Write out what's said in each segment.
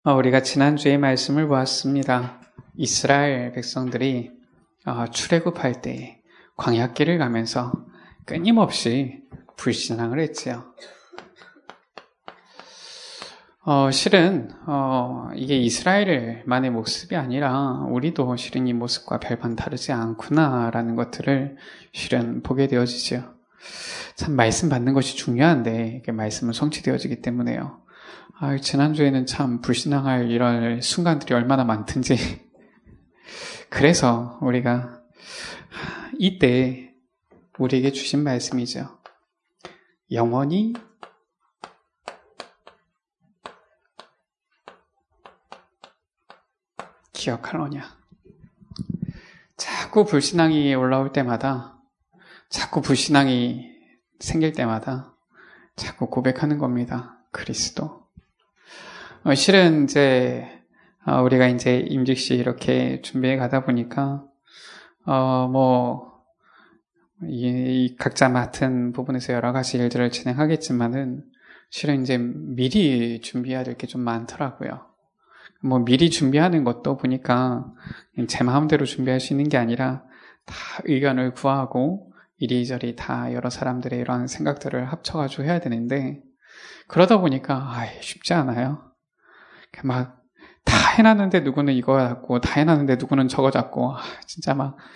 우리가 지난주에 말씀을 보았습니다. 이스라엘 백성들이 출애굽할 때 광야길을 가면서 끊임없이 불신앙을 했지요. 실은 이게 이스라엘만의 모습이 아니라 우리도 실은 이 모습과 별반 다르지 않구나라는 것들을 실은 보게 되어지죠. 참 말씀 받는 것이 중요한데 이게 말씀은 성취되어지기 때문에요. 지난주에는 참 불신앙할 이런 순간들이 얼마나 많든지. 그래서 우리가 이때 우리에게 주신 말씀이죠. 영원히 기억하노냐. 자꾸 불신앙이 올라올 때마다, 자꾸 불신앙이 생길 때마다 자꾸 고백하는 겁니다. 그리스도. 실은 우리가 임직시 이렇게 준비해 가다 보니까, 각자 맡은 부분에서 여러 가지 일들을 진행하겠지만은, 실은 미리 준비해야 될 게 좀 많더라고요. 미리 준비하는 것도 보니까 제 마음대로 준비할 수 있는 게 아니라 다 의견을 구하고 이리저리 다 여러 사람들의 이런 생각들을 합쳐가지고 해야 되는데, 그러다 보니까 쉽지 않아요. 다 해놨는데 누구는 이거 잡고, 다 해놨는데 누구는 저거 잡고, 진짜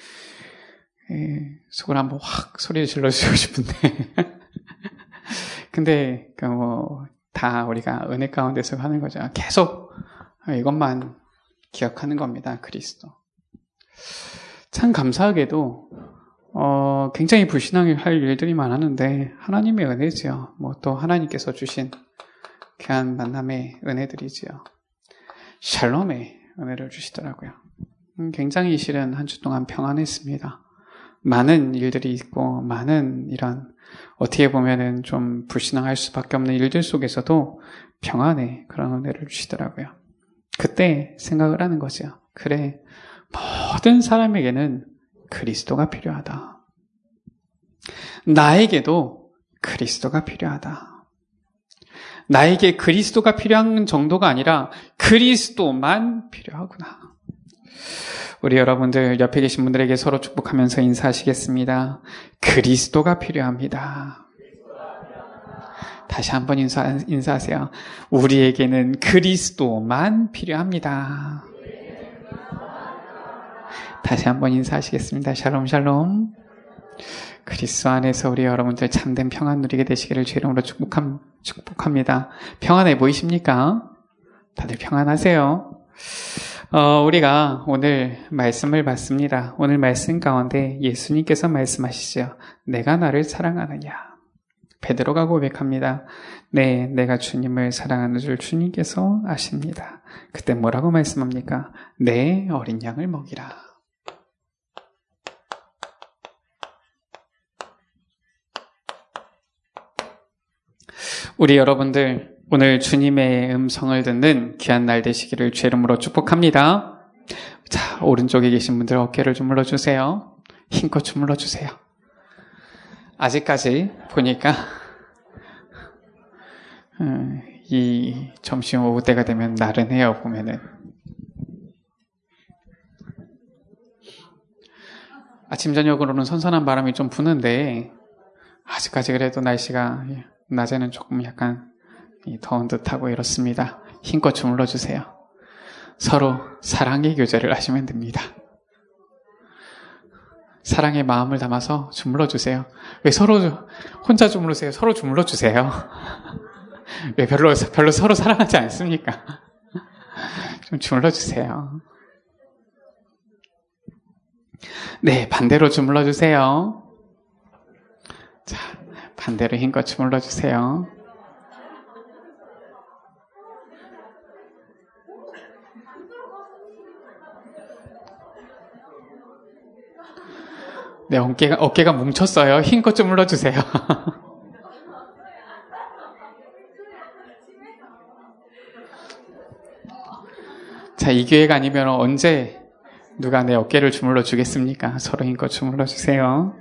속을 한번 확 소리 질러주고 싶은데. 근데, 다 우리가 은혜 가운데서 하는 거죠. 계속 이것만 기억하는 겁니다. 그리스도. 참 감사하게도, 굉장히 불신앙을 할 일들이 많았는데, 하나님의 은혜지요. 또 하나님께서 주신 귀한 만남의 은혜들이지요. 샬롬의 은혜를 주시더라고요. 굉장히 실은 한 주 동안 평안했습니다. 많은 일들이 있고 많은 이런 어떻게 보면은 좀 불신앙할 수밖에 없는 일들 속에서도 평안의 그런 은혜를 주시더라고요. 그때 생각을 하는 거죠. 그래, 모든 사람에게는 그리스도가 필요하다. 나에게도 그리스도가 필요하다. 나에게 그리스도가 필요한 정도가 아니라 그리스도만 필요하구나. 우리 여러분들 옆에 계신 분들에게 서로 축복하면서 인사하시겠습니다. 그리스도가 필요합니다. 다시 한번 인사하세요. 우리에게는 그리스도만 필요합니다. 다시 한번 인사하시겠습니다. 샬롬 샬롬. 그리스도 안에서 우리 여러분들 참된 평안 누리게 되시기를 주 이름으로 축복합니다. 평안해 보이십니까? 다들 평안하세요. 우리가 오늘 말씀을 봤습니다. 오늘 말씀 가운데 예수님께서 말씀하시죠. 내가 나를 사랑하느냐. 베드로가 고백합니다. 네, 내가 주님을 사랑하는 줄 주님께서 아십니다. 그때 뭐라고 말씀합니까? 내 어린 양을 먹이라. 우리 여러분들 오늘 주님의 음성을 듣는 귀한 날 되시기를 주 이름으로 축복합니다. 자, 오른쪽에 계신 분들 어깨를 주물러 주세요. 힘껏 주물러 주세요. 아직까지 보니까 이 점심 오후 때가 되면 나른해요. 보면은 아침 저녁으로는 선선한 바람이 좀 부는데 아직까지 그래도 날씨가 낮에는 조금 약간 더운 듯하고 이렇습니다. 힘껏 주물러 주세요. 서로 사랑의 교제를 하시면 됩니다. 사랑의 마음을 담아서 주물러 주세요. 왜 서로 혼자 주물르세요? 서로 주물러 주세요. 왜 별로 서로 사랑하지 않습니까? 좀 주물러 주세요. 네, 반대로 주물러 주세요. 자, 반대로 힘껏 주물러 주세요. 네, 어깨가 뭉쳤어요. 힘껏 주물러 주세요. 자, 이 기회가 아니면 언제 누가 내 어깨를 주물러 주겠습니까? 서로 힘껏 주물러 주세요.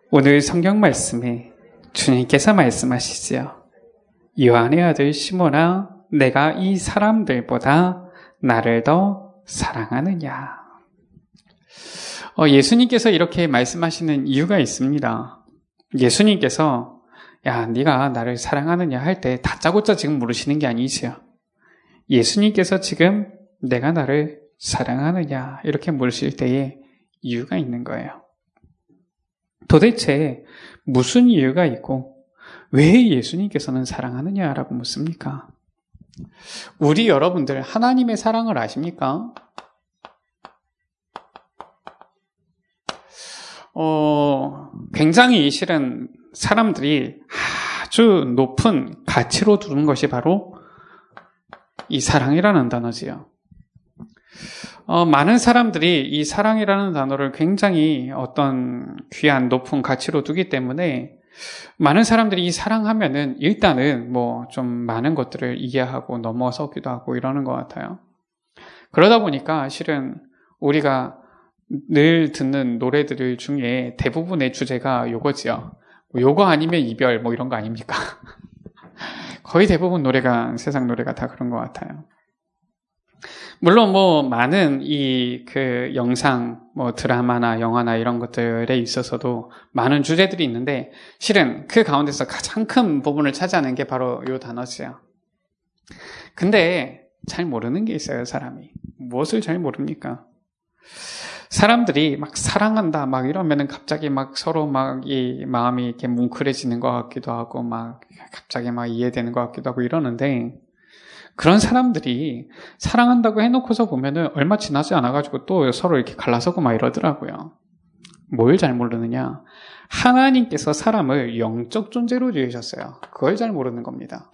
오늘 성경 말씀에 주님께서 말씀하시지요. 요한의 아들 시몬아, 내가 이 사람들보다 나를 더 사랑하느냐. 예수님께서 이렇게 말씀하시는 이유가 있습니다. 예수님께서 야, 네가 나를 사랑하느냐 할 때 다짜고짜 지금 물으시는 게 아니지요. 예수님께서 지금 내가 나를 사랑하느냐 이렇게 물으실 때에 이유가 있는 거예요. 도대체 무슨 이유가 있고 왜 예수님께서는 사랑하느냐라고 묻습니까? 우리 여러분들 하나님의 사랑을 아십니까? 굉장히 실은 사람들이 아주 높은 가치로 두는 것이 바로 이 사랑이라는 단어지요. 많은 사람들이 이 사랑이라는 단어를 굉장히 어떤 귀한 높은 가치로 두기 때문에 많은 사람들이 이 사랑하면은 일단은 뭐 좀 많은 것들을 이해하고 넘어서기도 하고 이러는 것 같아요. 그러다 보니까 실은 우리가 늘 듣는 노래들 중에 대부분의 주제가 요거지요. 요거 아니면 이별 뭐 이런 거 아닙니까? 거의 대부분 노래가 세상 노래가 다 그런 것 같아요. 물론 뭐 많은 그 영상, 뭐 드라마나 영화나 이런 것들에 있어서도 많은 주제들이 있는데 실은 그 가운데서 가장 큰 부분을 차지하는 게 바로 요 단어지요. 근데 잘 모르는 게 있어요, 사람이. 무엇을 잘 모릅니까? 사람들이 막 사랑한다 막 이러면은 갑자기 막 서로 막 이 마음이 이렇게 뭉클해지는 것 같기도 하고 막 갑자기 막 이해되는 것 같기도 하고 이러는데 그런 사람들이 사랑한다고 해놓고서 보면은 얼마 지나지 않아가지고 또 서로 이렇게 갈라서고 막 이러더라고요. 뭘 잘 모르느냐? 하나님께서 사람을 영적 존재로 지으셨어요. 그걸 잘 모르는 겁니다.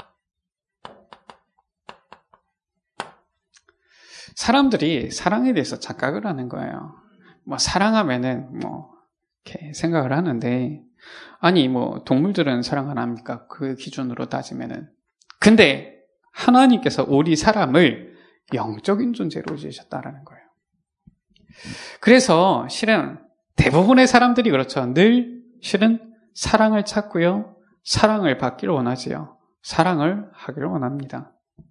사람들이 사랑에 대해서 착각을 하는 거예요. 뭐 사랑하면은 뭐 이렇게 생각을 하는데 아니 뭐 동물들은 사랑 안 합니까? 그 기준으로 따지면은. 근데 하나님께서 우리 사람을 영적인 존재로 지으셨다라는 거예요. 그래서 실은 대부분의 사람들이 그렇죠. 늘 실은 사랑을 찾고요. 사랑을 받기를 원하지요. 사랑을 하기를 원합니다.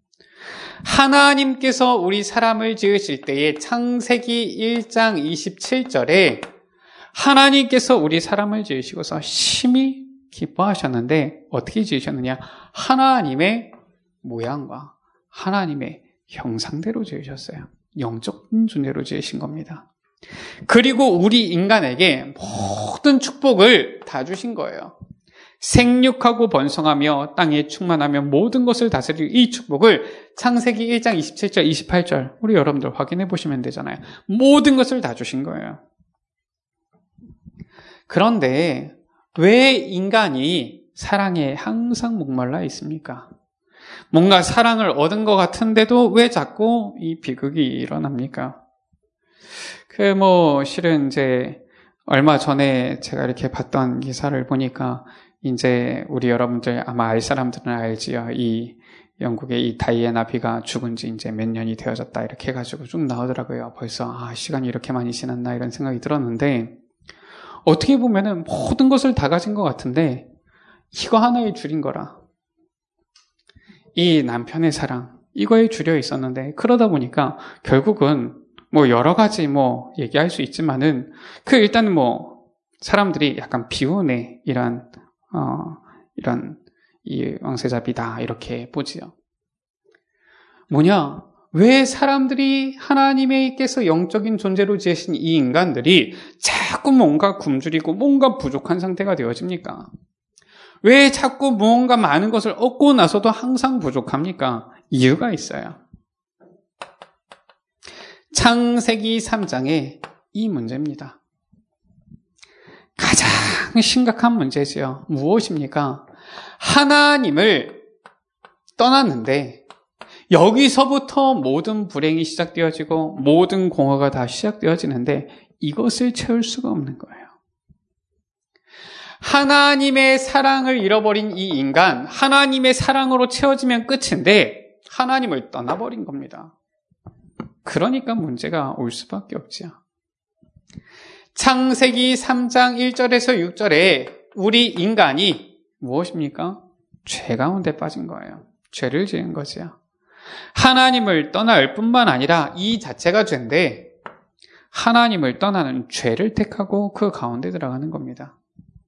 하나님께서 우리 사람을 지으실 때에 창세기 1장 27절에 하나님께서 우리 사람을 지으시고서 심히 기뻐하셨는데 어떻게 지으셨느냐? 하나님의 모양과 하나님의 형상대로 지으셨어요. 영적 존재로 지으신 겁니다. 그리고 우리 인간에게 모든 축복을 다 주신 거예요. 생육하고 번성하며 땅에 충만하며 모든 것을 다스릴 이 축복을 창세기 1장 27절, 28절 우리 여러분들 확인해 보시면 되잖아요. 모든 것을 다 주신 거예요. 그런데 왜 인간이 사랑에 항상 목말라 있습니까? 뭔가 사랑을 얻은 것 같은데도 왜 자꾸 이 비극이 일어납니까? 실은 이제 얼마 전에 제가 이렇게 봤던 기사를 보니까 이제 우리 여러분들 아마 알 사람들은 알지요. 이 영국의 이 다이애나 비가 죽은 지 이제 몇 년이 되어졌다 이렇게 해가지고 쭉 나오더라고요. 벌써 시간이 이렇게 많이 지났나 이런 생각이 들었는데 어떻게 보면은 모든 것을 다 가진 것 같은데 이거 하나에 줄인 거라. 이 남편의 사랑 이거에 줄여 있었는데 그러다 보니까 결국은 뭐 여러 가지 뭐 얘기할 수 있지만은 일단 뭐 사람들이 약간 비운의 이런 이 왕세자비다 이렇게 보지요. 뭐냐? 왜 사람들이 하나님께서 영적인 존재로 지으신 이 인간들이 자꾸 뭔가 굶주리고 뭔가 부족한 상태가 되어집니까? 왜 자꾸 뭔가 많은 것을 얻고 나서도 항상 부족합니까? 이유가 있어요. 창세기 3장에 이 문제입니다. 가장 심각한 문제지요. 무엇입니까? 하나님을 떠났는데 여기서부터 모든 불행이 시작되어지고 모든 공허가 다 시작되어지는데 이것을 채울 수가 없는 거예요. 하나님의 사랑을 잃어버린 이 인간, 하나님의 사랑으로 채워지면 끝인데 하나님을 떠나버린 겁니다. 그러니까 문제가 올 수밖에 없지요. 창세기 3장 1절에서 6절에 우리 인간이 무엇입니까? 죄 가운데 빠진 거예요. 죄를 지은 거지요. 하나님을 떠날 뿐만 아니라 이 자체가 죄인데 하나님을 떠나는 죄를 택하고 그 가운데 들어가는 겁니다.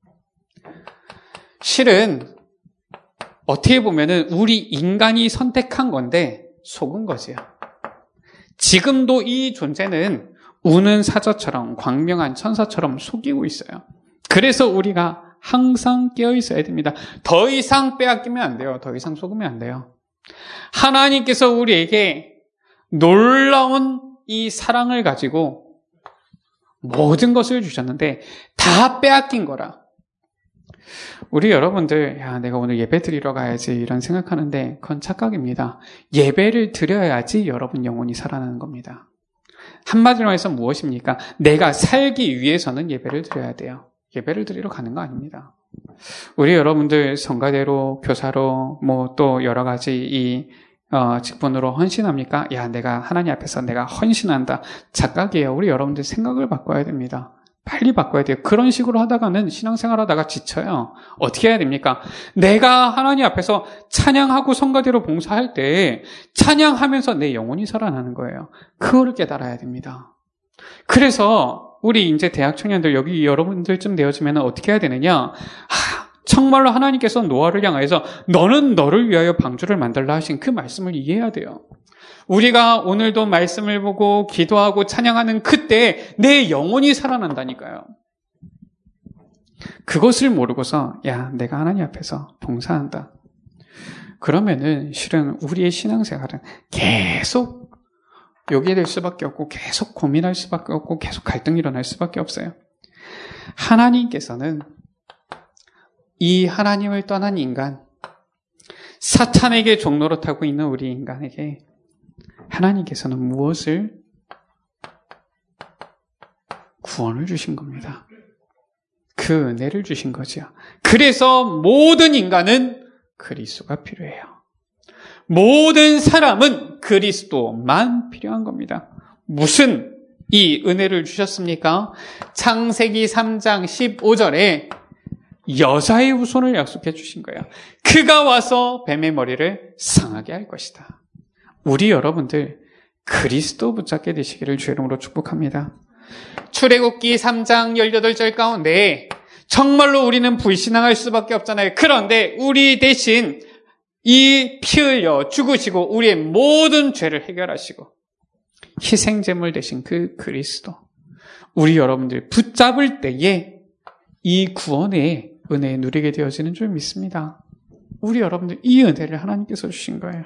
실은 어떻게 보면은 우리 인간이 선택한 건데 속은 거지요. 지금도 이 존재는 우는 사자처럼 광명한 천사처럼 속이고 있어요. 그래서 우리가 항상 깨어 있어야 됩니다. 더 이상 빼앗기면 안 돼요. 더 이상 속으면 안 돼요. 하나님께서 우리에게 놀라운 이 사랑을 가지고 모든 것을 주셨는데 다 빼앗긴 거라. 우리 여러분들, 야, 내가 오늘 예배 드리러 가야지 이런 생각하는데 그건 착각입니다. 예배를 드려야지 여러분 영혼이 살아나는 겁니다. 한마디로 해서 무엇입니까? 내가 살기 위해서는 예배를 드려야 돼요. 예배를 드리러 가는 거 아닙니다. 우리 여러분들 성가대로, 교사로, 뭐 또 여러 가지 직분으로 헌신합니까? 야, 내가 하나님 앞에서 내가 헌신한다. 착각이에요. 우리 여러분들 생각을 바꿔야 됩니다. 빨리 바꿔야 돼요. 그런 식으로 하다가는 신앙생활 하다가 지쳐요. 어떻게 해야 됩니까? 내가 하나님 앞에서 찬양하고 성가대로 봉사할 때 찬양하면서 내 영혼이 살아나는 거예요. 그거를 깨달아야 됩니다. 그래서 우리 이제 대학 청년들 여기 여러분들쯤 되어지면 어떻게 해야 되느냐? 정말로 하나님께서 노아를 향해서 너는 너를 위하여 방주를 만들라 하신 그 말씀을 이해해야 돼요. 우리가 오늘도 말씀을 보고 기도하고 찬양하는 그때 내 영혼이 살아난다니까요. 그것을 모르고서 야, 내가 하나님 앞에서 봉사한다. 그러면은 실은 우리의 신앙생활은 계속 여기에 될 수밖에 없고 계속 고민할 수밖에 없고 계속 갈등이 일어날 수밖에 없어요. 하나님께서는 이 하나님을 떠난 인간, 사탄에게 종노릇하고 있는 우리 인간에게 하나님께서는 무엇을 구원을 주신 겁니다. 그 은혜를 주신 거죠. 그래서 모든 인간은 그리스도가 필요해요. 모든 사람은 그리스도만 필요한 겁니다. 무슨 이 은혜를 주셨습니까? 창세기 3장 15절에 여자의 후손을 약속해 주신 거예요. 그가 와서 뱀의 머리를 상하게 할 것이다. 우리 여러분들 그리스도 붙잡게 되시기를 주의 이름으로 축복합니다. 출애굽기 3장 18절 가운데 정말로 우리는 불신앙할 수밖에 없잖아요. 그런데 우리 대신 이 피 흘려 죽으시고 우리의 모든 죄를 해결하시고 희생제물 되신 그 그리스도, 우리 여러분들 붙잡을 때에 이 구원의 은혜 누리게 되어지는 줄 믿습니다. 우리 여러분들 이 은혜를 하나님께서 주신 거예요.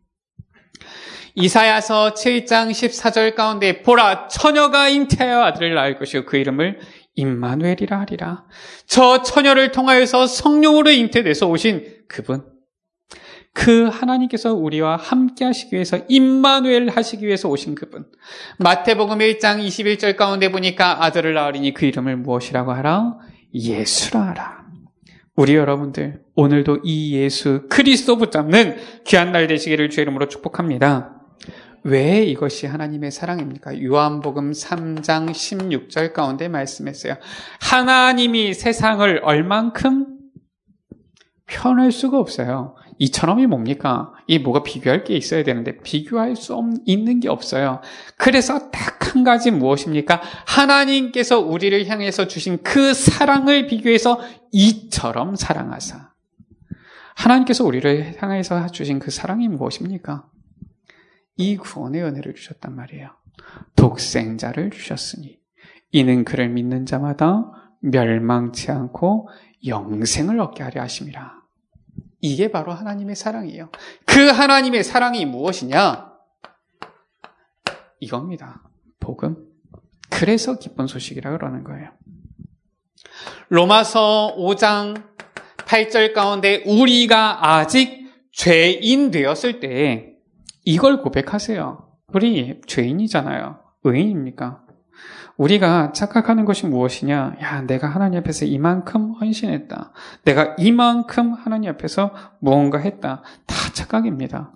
이사야서 7장 14절 가운데 보라, 처녀가 잉태하여 아들을 낳을 것이요 그 이름을 임마누엘이라 하리라. 저 처녀를 통하여서 성령으로 잉태돼서 오신 그분, 그 하나님께서 우리와 함께 하시기 위해서 임마누엘 하시기 위해서 오신 그분. 마태복음 1장 21절 가운데 보니까 아들을 낳으리니 그 이름을 무엇이라고 하라? 예수라 하라. 우리 여러분들 오늘도 이 예수 그리스도 붙잡는 귀한 날 되시기를 주의 이름으로 축복합니다. 왜 이것이 하나님의 사랑입니까? 요한복음 3장 16절 가운데 말씀했어요. 하나님이 세상을 얼만큼 편할 수가 없어요. 이처럼이 뭡니까? 이 뭐가 비교할 게 있어야 되는데 비교할 수 있는 게 없어요. 그래서 딱 한 가지 무엇입니까? 하나님께서 우리를 향해서 주신 그 사랑을 비교해서 이처럼 사랑하사. 하나님께서 우리를 향해서 주신 그 사랑이 무엇입니까? 이 구원의 은혜를 주셨단 말이에요. 독생자를 주셨으니 이는 그를 믿는 자마다 멸망치 않고 영생을 얻게 하려 하심이라. 이게 바로 하나님의 사랑이에요. 그 하나님의 사랑이 무엇이냐? 이겁니다. 복음. 그래서 기쁜 소식이라 그러는 거예요. 로마서 5장 8절 가운데 우리가 아직 죄인 되었을 때 이걸 고백하세요. 우리 죄인이잖아요. 의인입니까? 우리가 착각하는 것이 무엇이냐? 야, 내가 하나님 앞에서 이만큼 헌신했다. 내가 이만큼 하나님 앞에서 무언가 했다. 다 착각입니다.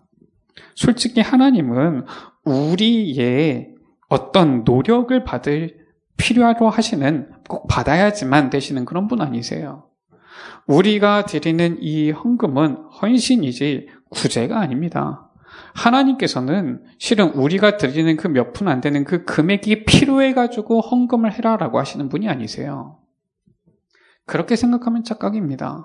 솔직히 하나님은 우리의 어떤 노력을 받을 필요하로 하시는, 꼭 받아야지만 되시는 그런 분 아니세요. 우리가 드리는 이 헌금은 헌신이지 구제가 아닙니다. 하나님께서는 실은 우리가 드리는 그 몇 푼 안 되는 그 금액이 필요해가지고 헌금을 해라라고 하시는 분이 아니세요. 그렇게 생각하면 착각입니다.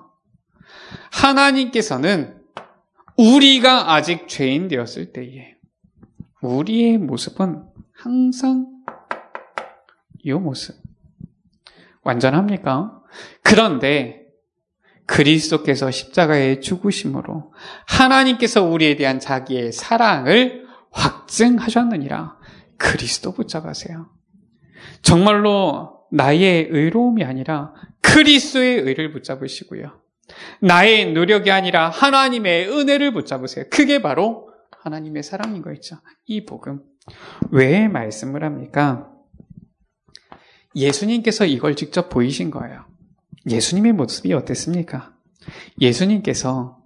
하나님께서는 우리가 아직 죄인 되었을 때에 우리의 모습은 항상 이 모습. 완전합니까? 그런데 그리스도께서 십자가의 죽으심으로 하나님께서 우리에 대한 자기의 사랑을 확증하셨느니라. 그리스도 붙잡으세요. 정말로 나의 의로움이 아니라 그리스도의 의를 붙잡으시고요. 나의 노력이 아니라 하나님의 은혜를 붙잡으세요. 그게 바로 하나님의 사랑인 거 있죠. 이 복음. 왜 말씀을 합니까? 예수님께서 이걸 직접 보이신 거예요. 예수님의 모습이 어땠습니까? 예수님께서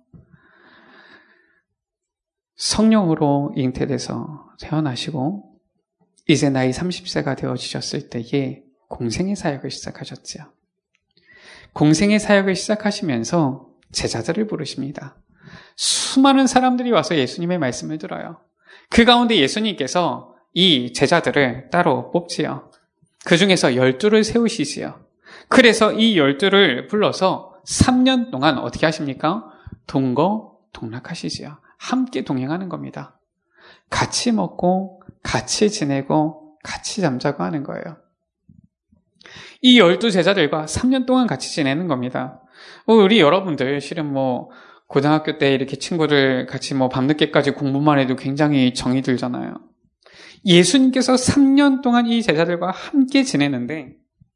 성령으로 잉태돼서 태어나시고 이제 나이 30세가 되어지셨을 때에 공생의 사역을 시작하셨지요. 공생의 사역을 시작하시면서 제자들을 부르십니다. 수많은 사람들이 와서 예수님의 말씀을 들어요. 그 가운데 예수님께서 이 제자들을 따로 뽑지요. 그 중에서 12를 세우시지요. 그래서 이 12를 불러서 3년 동안 어떻게 하십니까? 동거동락하시지요. 함께 동행하는 겁니다. 같이 먹고 같이 지내고 같이 잠자고 하는 거예요. 이 12 제자들과 3년 동안 같이 지내는 겁니다. 우리 여러분들 실은 고등학교 때 이렇게 친구들 같이 밤늦게까지 공부만 해도 굉장히 정이 들잖아요. 예수님께서 3년 동안 이 제자들과 함께 지내는데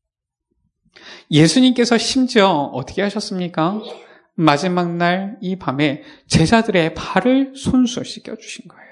예수님께서 심지어 어떻게 하셨습니까? 마지막 날 이 밤에 제자들의 발을 손수시켜 주신 거예요.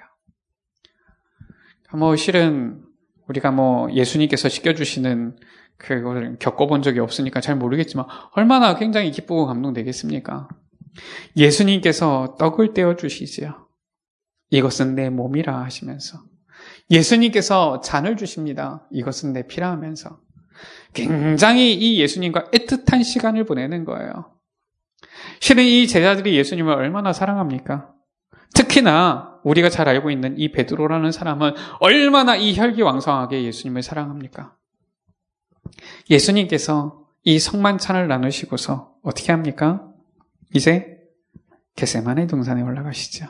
실은 우리가 예수님께서 시켜주시는 그걸 겪어본 적이 없으니까 잘 모르겠지만 얼마나 굉장히 기쁘고 감동되겠습니까? 예수님께서 떡을 떼어주시지요. 이것은 내 몸이라 하시면서 예수님께서 잔을 주십니다. 이것은 내 피라 하면서 굉장히 이 예수님과 애틋한 시간을 보내는 거예요. 실은 이 제자들이 예수님을 얼마나 사랑합니까? 특히나 우리가 잘 알고 있는 이 베드로라는 사람은 얼마나 이 혈기왕성하게 예수님을 사랑합니까? 예수님께서 이 성만찬을 나누시고서 어떻게 합니까? 이제 겟세마네 동산에 올라가시죠.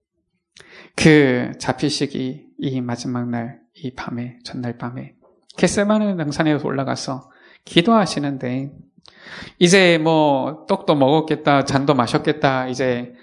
그 잡히시기 이 마지막 날, 이 밤에, 전날 밤에 겟세마네 동산에 올라가서 기도하시는데 이제 떡도 먹었겠다, 잔도 마셨겠다, 이제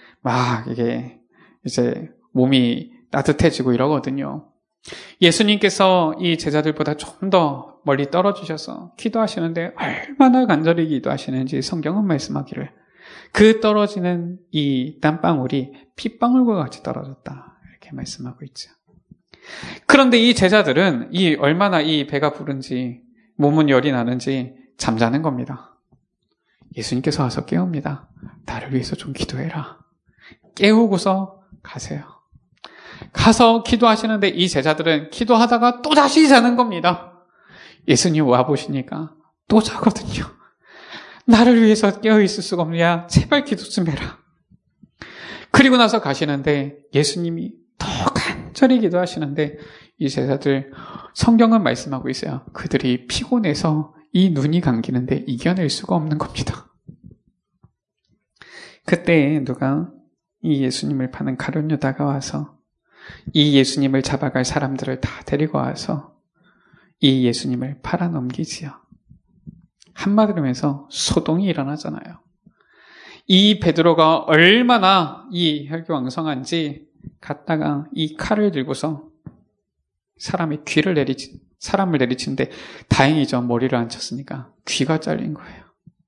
이제 몸이 따뜻해지고 이러거든요. 예수님께서 이 제자들보다 좀 더 멀리 떨어지셔서 기도하시는데 얼마나 간절히 기도하시는지 성경은 말씀하기를 그 떨어지는 이 땀방울이 핏방울과 같이 떨어졌다 이렇게 말씀하고 있죠. 그런데 이 제자들은 얼마나 이 배가 부른지 몸은 열이 나는지 잠자는 겁니다. 예수님께서 와서 깨웁니다. 나를 위해서 좀 기도해라. 깨우고서 가세요. 가서 기도하시는데 이 제자들은 기도하다가 또다시 자는 겁니다. 예수님 와보시니까 또 자거든요. 나를 위해서 깨어있을 수가 없느냐? 제발 기도 좀 해라. 그리고 나서 가시는데 예수님이 더 간절히 기도하시는데 이 제자들 성경은 말씀하고 있어요. 그들이 피곤해서 이 눈이 감기는데 이겨낼 수가 없는 겁니다. 그때 누가 이 예수님을 파는 가룟 유다가 와서 이 예수님을 잡아갈 사람들을 다 데리고 와서 이 예수님을 팔아 넘기지요. 한마디로 해서 소동이 일어나잖아요. 이 베드로가 얼마나 이 혈기왕성한지 갔다가 이 칼을 들고서 사람을 내리치는데 다행이죠. 머리를 안 쳤으니까 귀가 잘린 거예요.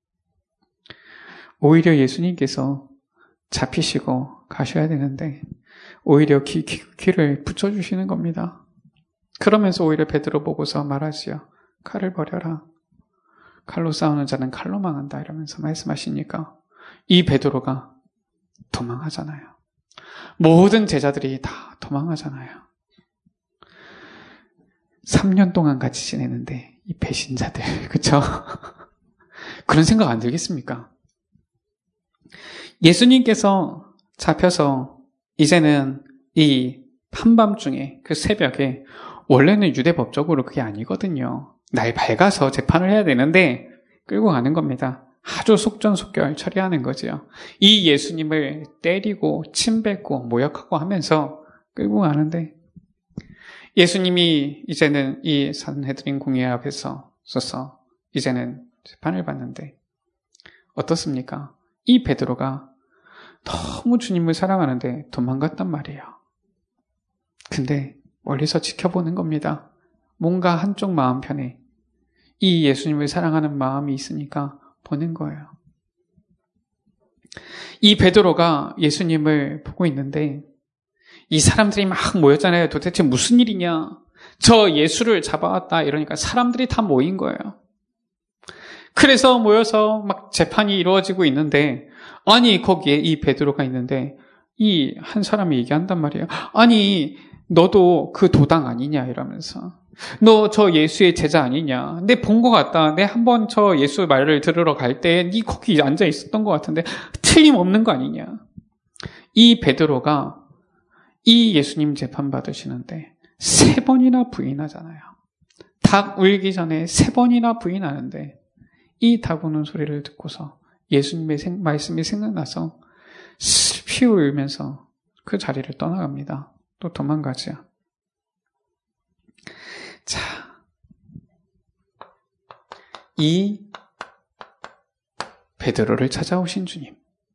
오히려 예수님께서 잡히시고 가셔야 되는데 오히려 귀를 붙여주시는 겁니다. 그러면서 오히려 베드로 보고서 말하지요. 칼을 버려라. 칼로 싸우는 자는 칼로 망한다 이러면서 말씀하시니까 이 베드로가 도망하잖아요. 모든 제자들이 다 도망하잖아요. 3년 동안 같이 지내는데 이 배신자들, 그쵸? 그런 생각 안 들겠습니까? 예수님께서 잡혀서 이제는 이 한밤중에 그 새벽에 원래는 유대법적으로 그게 아니거든요. 날 밝아서 재판을 해야 되는데 끌고 가는 겁니다. 아주 속전속결 처리하는 거지요. 이 예수님을 때리고 침뱉고 모욕하고 하면서 끌고 가는데 예수님이 이제는 이 산헤드린 공회 앞에서 서서 이제는 재판을 받는데 어떻습니까? 이 베드로가 너무 주님을 사랑하는데 도망갔단 말이에요. 근데 멀리서 지켜보는 겁니다. 뭔가 한쪽 마음 편에 이 예수님을 사랑하는 마음이 있으니까 보는 거예요. 이 베드로가 예수님을 보고 있는데 이 사람들이 막 모였잖아요. 도대체 무슨 일이냐? 저 예수를 잡아왔다 이러니까 사람들이 다 모인 거예요. 그래서 모여서 막 재판이 이루어지고 있는데 아니 거기에 이 베드로가 있는데 이 한 사람이 얘기한단 말이에요. 아니 너도 그 도당 아니냐 이러면서 너 저 예수의 제자 아니냐? 내 본 것 같다. 내 한번 저 예수 말을 들으러 갈 때 네 거기 앉아 있었던 것 같은데 틀림없는 거 아니냐? 이 베드로가 이 예수님 재판 받으시는데 3번이나 부인하잖아요. 닭 울기 전에 3번이나 부인하는데 이 닭 우는 소리를 듣고서 예수님의 말씀이 생각나서 슬피 울면서 그 자리를 떠나갑니다. 또 도망가죠. 자, 이 베드로를 찾아오신 주님.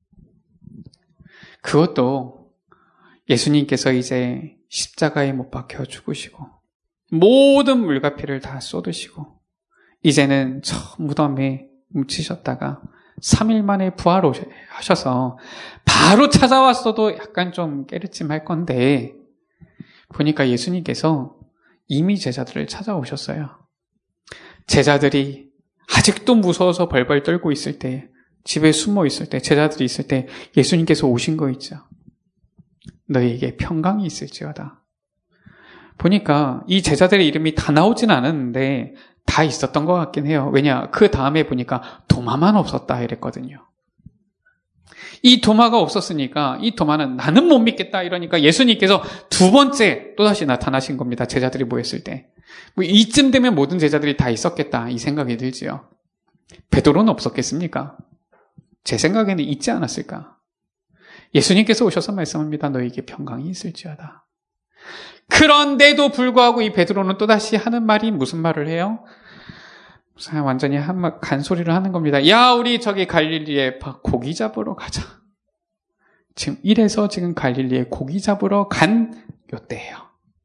그것도 예수님께서 이제 십자가에 못 박혀 죽으시고 모든 물과 피를 다 쏟으시고 이제는 저 무덤에 묻히셨다가 3일 만에 부활하셔서 바로 찾아왔어도 약간 좀 깨르침할 건데 보니까 예수님께서 이미 제자들을 찾아오셨어요. 제자들이 아직도 무서워서 벌벌 떨고 있을 때, 집에 숨어 있을 때, 제자들이 있을 때 예수님께서 오신 거 있죠. 너희에게 평강이 있을지어다. 보니까 이 제자들의 이름이 다 나오진 않았는데 다 있었던 것 같긴 해요. 왜냐? 그 다음에 보니까 도마만 없었다 이랬거든요. 이 도마가 없었으니까 이 도마는 나는 못 믿겠다 이러니까 예수님께서 2번째 또다시 나타나신 겁니다. 제자들이 모였을 때. 뭐 이쯤 되면 모든 제자들이 다 있었겠다 이 생각이 들지요. 베드로는 없었겠습니까? 제 생각에는 있지 않았을까? 예수님께서 오셔서 말씀합니다. 너에게 평강이 있을지어다. 그런데도 불구하고 이 베드로는 또다시 하는 말이 무슨 말을 해요? 완전히 간소리를 하는 겁니다. 야, 우리 저기 갈릴리에 고기 잡으러 가자. 지금 이래서 지금 갈릴리에 고기 잡으러 간 요때예요.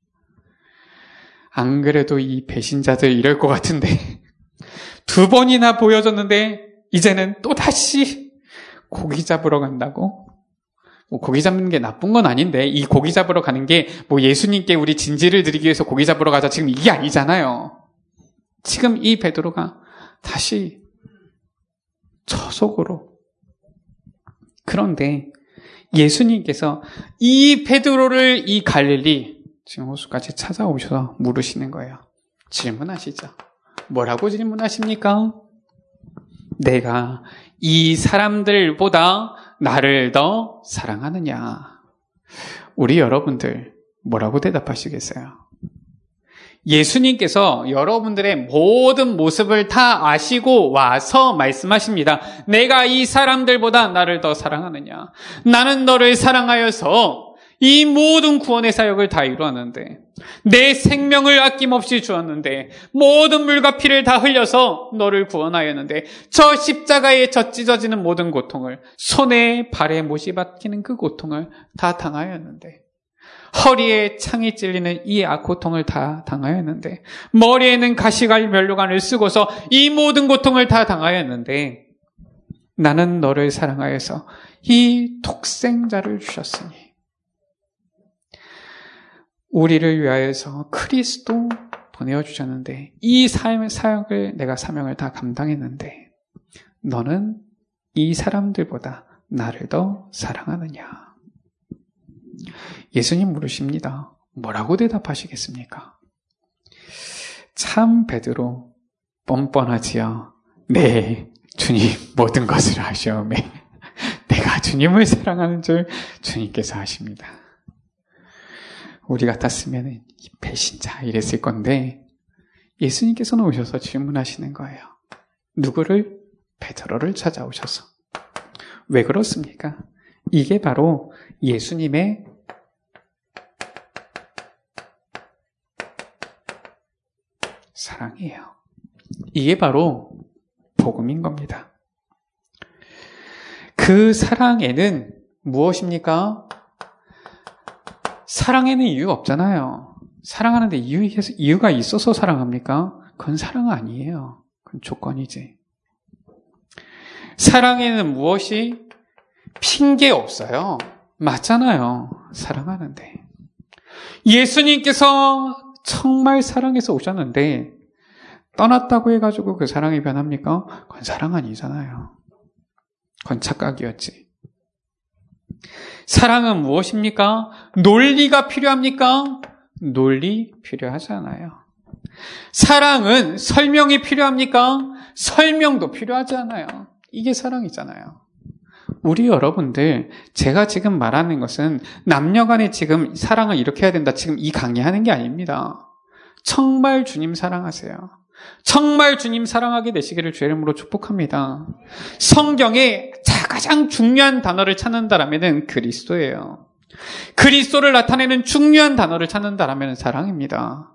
안 그래도 이 배신자들 이럴 것 같은데 2번이나 보여줬는데 이제는 또다시 고기 잡으러 간다고? 뭐 고기 잡는 게 나쁜 건 아닌데 이 고기 잡으러 가는 게 뭐 예수님께 우리 진지를 드리기 위해서 고기 잡으러 가자 지금 이게 아니잖아요. 지금 이 베드로가 다시 저속으로. 그런데 예수님께서 이 베드로를 이 갈릴리 지금 호수까지 찾아오셔서 물으시는 거예요. 질문하시죠. 뭐라고 질문하십니까? 내가 이 사람들보다 나를 더 사랑하느냐? 우리 여러분들 뭐라고 대답하시겠어요? 예수님께서 여러분들의 모든 모습을 다 아시고 와서 말씀하십니다. 내가 이 사람들보다 나를 더 사랑하느냐? 나는 너를 사랑하여서 이 모든 구원의 사역을 다 이루었는데 내 생명을 아낌없이 주었는데 모든 물과 피를 다 흘려서 너를 구원하였는데 저 십자가에 찢어지는 모든 고통을 손에 발에 못이 박히는 그 고통을 다 당하였는데 허리에 창이 찔리는 이 고통을 다 당하였는데 머리에는 가시갈 면류관을 쓰고서 이 모든 고통을 다 당하였는데 나는 너를 사랑하여서 이 독생자를 주셨으니 우리를 위하여서 그리스도 보내어주셨는데 이 사역을 내가 사명을 다 감당했는데 너는 이 사람들보다 나를 더 사랑하느냐? 예수님 물으십니다. 뭐라고 대답하시겠습니까? 참 베드로, 뻔뻔하지요. 네, 주님 모든 것을 아시오매. 내가 주님을 사랑하는 줄 주님께서 아십니다. 우리 같았으면 배신자 이랬을 건데 예수님께서는 오셔서 질문하시는 거예요. 누구를? 베드로를 찾아오셔서. 왜 그렇습니까? 이게 바로 예수님의 사랑이에요. 이게 바로 복음인 겁니다. 그 사랑에는 무엇입니까? 사랑에는 이유가 없잖아요. 사랑하는데 이유가 있어서 사랑합니까? 그건 사랑 아니에요. 그건 조건이지. 사랑에는 무엇이? 핑계 없어요. 맞잖아요. 사랑하는데. 예수님께서 정말 사랑해서 오셨는데 떠났다고 해가지고 그 사랑이 변합니까? 그건 사랑 아니잖아요. 그건 착각이었지. 사랑은 무엇입니까? 논리가 필요합니까? 논리 필요하지 않아요. 사랑은 설명이 필요합니까? 설명도 필요하지 않아요. 이게 사랑이잖아요. 우리 여러분들, 제가 지금 말하는 것은 남녀간에 지금 사랑을 이렇게 해야 된다, 지금 이 강의하는 게 아닙니다. 정말 주님 사랑하세요. 정말 주님 사랑하게 되시기를 주의 이름으로 축복합니다. 성경에 가장 중요한 단어를 찾는다라면 그리스도예요. 그리스도를 나타내는 중요한 단어를 찾는다라면 사랑입니다.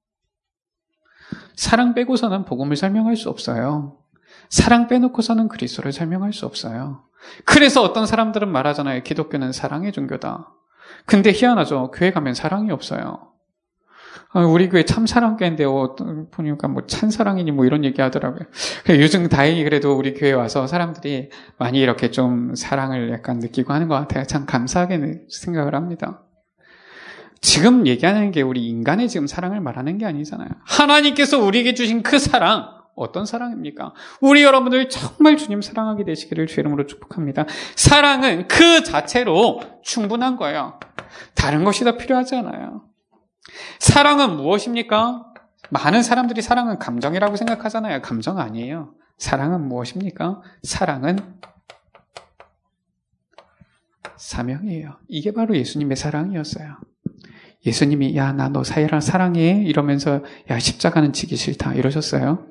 사랑 빼고서는 복음을 설명할 수 없어요. 사랑 빼놓고서는 그리스도를 설명할 수 없어요. 그래서 어떤 사람들은 말하잖아요. 기독교는 사랑의 종교다. 근데 희한하죠. 교회 가면 사랑이 없어요. 우리 교회 참사랑교회인데 보니까 뭐 찬사랑이니 뭐 이런 얘기 하더라고요. 요즘 다행히 그래도 우리 교회 와서 사람들이 많이 이렇게 좀 사랑을 약간 느끼고 하는 것 같아요. 참 감사하게 생각을 합니다. 지금 얘기하는 게 우리 인간의 지금 사랑을 말하는 게 아니잖아요. 하나님께서 우리에게 주신 그 사랑, 어떤 사랑입니까? 우리 여러분들 정말 주님 사랑하게 되시기를 주의 이름으로 축복합니다. 사랑은 그 자체로 충분한 거예요. 다른 것이 더 필요하지 않아요. 사랑은 무엇입니까? 많은 사람들이 사랑은 감정이라고 생각하잖아요. 감정 아니에요. 사랑은 무엇입니까? 사랑은 사명이에요. 이게 바로 예수님의 사랑이었어요. 예수님이 야, 나 너 사이랑 사랑해 이러면서 야, 십자가는 지기 싫다 이러셨어요.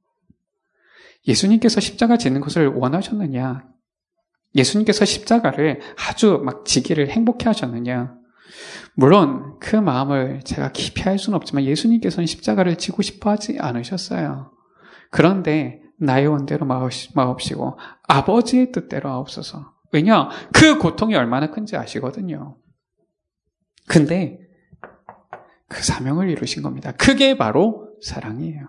예수님께서 십자가 지는 것을 원하셨느냐? 예수님께서 십자가를 아주 막 지기를 행복해 하셨느냐? 물론 그 마음을 제가 깊이 알 수는 없지만 예수님께서는 십자가를 지고 싶어 하지 않으셨어요. 그런데 나의 원대로 마옵시고 아버지의 뜻대로 하옵소서. 왜냐? 그 고통이 얼마나 큰지 아시거든요. 근데 그 사명을 이루신 겁니다. 그게 바로 사랑이에요.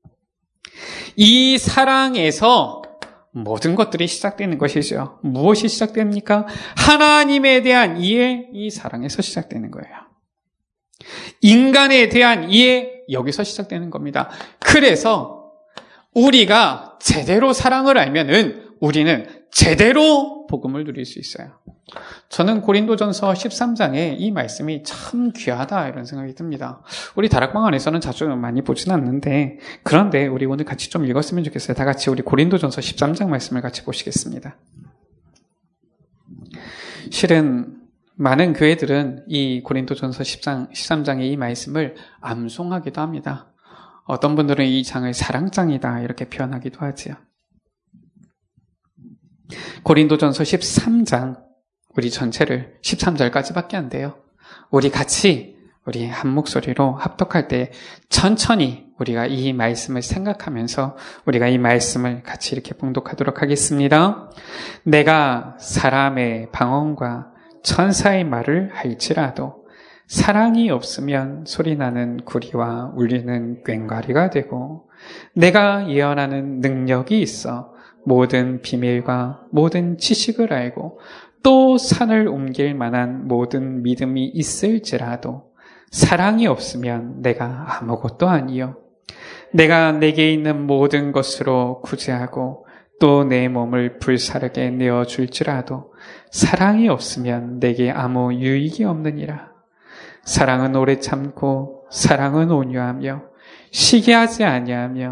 이 사랑에서 모든 것들이 시작되는 것이죠. 무엇이 시작됩니까? 하나님에 대한 이해, 이 사랑에서 시작되는 거예요. 인간에 대한 이해, 여기서 시작되는 겁니다. 그래서 우리가 제대로 사랑을 알면은 우리는 제대로 복음을 누릴 수 있어요. 저는 고린도전서 13장에 이 말씀이 참 귀하다 이런 생각이 듭니다. 우리 다락방 안에서는 자주 많이 보지는 않는데 그런데 우리 오늘 같이 좀 읽었으면 좋겠어요. 다 같이 우리 고린도전서 13장 말씀을 같이 보시겠습니다. 실은 많은 교회들은 이 고린도전서 13장의 이 말씀을 암송하기도 합니다. 어떤 분들은 이 장을 사랑장이다 이렇게 표현하기도 하지요. 고린도전서 13장 우리 전체를 13절까지밖에 안 돼요. 우리 같이 우리 한 목소리로 합독할 때 천천히 우리가 이 말씀을 생각하면서 우리가 이 말씀을 같이 이렇게 봉독하도록 하겠습니다. 내가 사람의 방언과 천사의 말을 할지라도 사랑이 없으면 소리나는 구리와 울리는 꽹과리가 되고 내가 예언하는 능력이 있어 모든 비밀과 모든 지식을 알고 또 산을 옮길 만한 모든 믿음이 있을지라도 사랑이 없으면 내가 아무것도 아니요. 내가 내게 있는 모든 것으로 구제하고 또 내 몸을 불사르게 내어줄지라도 사랑이 없으면 내게 아무 유익이 없느니라. 사랑은 오래 참고 사랑은 온유하며 시기하지 아니하며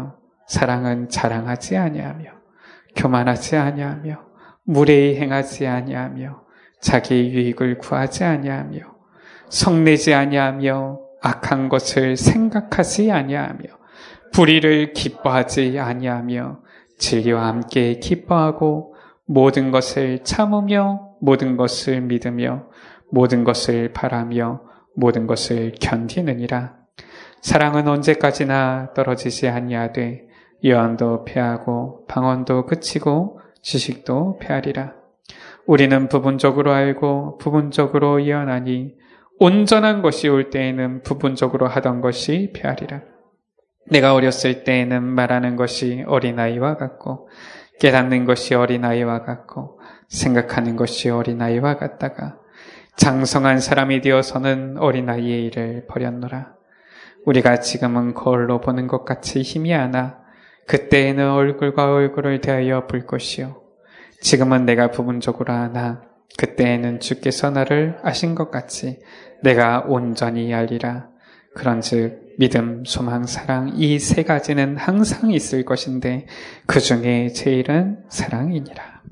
사랑은 자랑하지 아니하며 교만하지 아니하며 무례히 행하지 아니하며 자기 유익을 구하지 아니하며 성내지 아니하며 악한 것을 생각하지 아니하며 불의를 기뻐하지 아니하며 진리와 함께 기뻐하고 모든 것을 참으며 모든 것을 믿으며 모든 것을 바라며 모든 것을 견디느니라. 사랑은 언제까지나 떨어지지 아니하되 예언도 패하고 방언도 그치고 지식도 패하리라. 우리는 부분적으로 알고 부분적으로 예언하니 온전한 것이 올 때에는 부분적으로 하던 것이 패하리라. 내가 어렸을 때에는 말하는 것이 어린아이와 같고 깨닫는 것이 어린아이와 같고 생각하는 것이 어린아이와 같다가 장성한 사람이 되어서는 어린아이의 일을 버렸노라. 우리가 지금은 거울로 보는 것 같이 희미하나 그때에는 얼굴과 얼굴을 대하여 볼 것이요 지금은 내가 부분적으로 하나 그때에는 주께서 나를 아신 것 같이 내가 온전히 알리라. 그런즉 믿음, 소망, 사랑 이 세 가지는 항상 있을 것인데 그 중에 제일은 사랑이니라.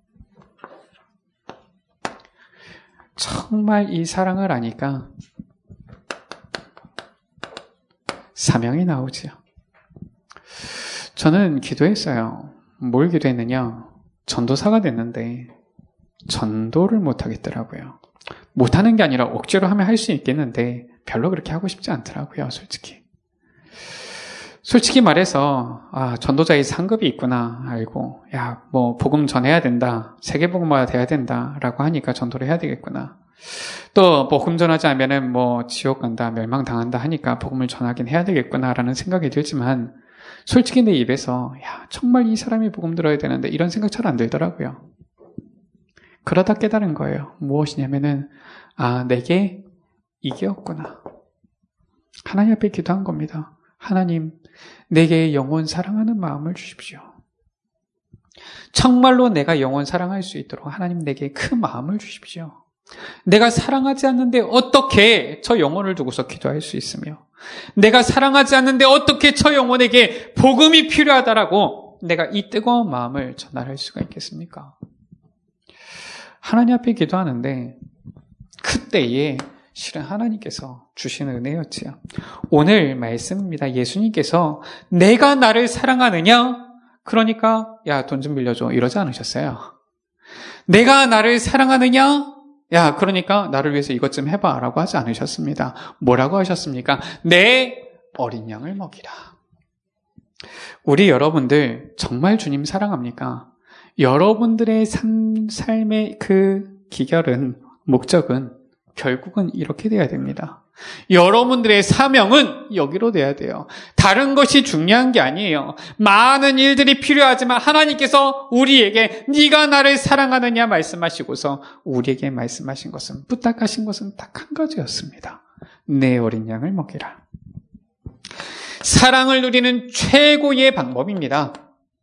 정말 이 사랑을 아니까 사명이 나오지요. 저는 기도했어요. 뭘 기도했느냐? 전도사가 됐는데 전도를 못하겠더라고요. 못하는 게 아니라 억지로 하면 할 수 있겠는데 별로 그렇게 하고 싶지 않더라고요. 솔직히 말해서 전도자의 상급이 있구나 알고 복음 전해야 된다. 세계복음화가 돼야 된다라고 하니까 전도를 해야 되겠구나. 또 복음 전하지 않으면 지옥 간다, 멸망당한다 하니까 복음을 전하긴 해야 되겠구나라는 생각이 들지만 솔직히 내 입에서 정말 이 사람이 복음 들어야 되는데 이런 생각 잘 안 들더라고요. 그러다 깨달은 거예요. 무엇이냐면은 내게 이게 없구나. 하나님 앞에 기도한 겁니다. 하나님, 내게 영원 사랑하는 마음을 주십시오. 정말로 내가 영원 사랑할 수 있도록 하나님 내게 그 마음을 주십시오. 내가 사랑하지 않는데 어떻게 저 영혼을 두고서 기도할 수 있으며 내가 사랑하지 않는데 어떻게 저 영혼에게 복음이 필요하다라고 내가 이 뜨거운 마음을 전달할 수가 있겠습니까? 하나님 앞에 기도하는데 그때에 실은 하나님께서 주시는 은혜였지요. 오늘 말씀입니다. 예수님께서 내가 나를 사랑하느냐? 그러니까 돈 좀 빌려줘 이러지 않으셨어요. 내가 나를 사랑하느냐? 그러니까 나를 위해서 이것 좀 해봐 라고 하지 않으셨습니다. 뭐라고 하셨습니까? 내 어린 양을 먹이라. 우리 여러분들 정말 주님 사랑합니까? 여러분들의 삶의 그 기결은, 목적은 결국은 이렇게 돼야 됩니다. 여러분들의 사명은 여기로 돼야 돼요. 다른 것이 중요한 게 아니에요. 많은 일들이 필요하지만 하나님께서 우리에게 네가 나를 사랑하느냐 말씀하시고서 우리에게 말씀하신 것은, 부탁하신 것은 딱 한 가지였습니다. 내 어린 양을 먹이라. 사랑을 누리는 최고의 방법입니다.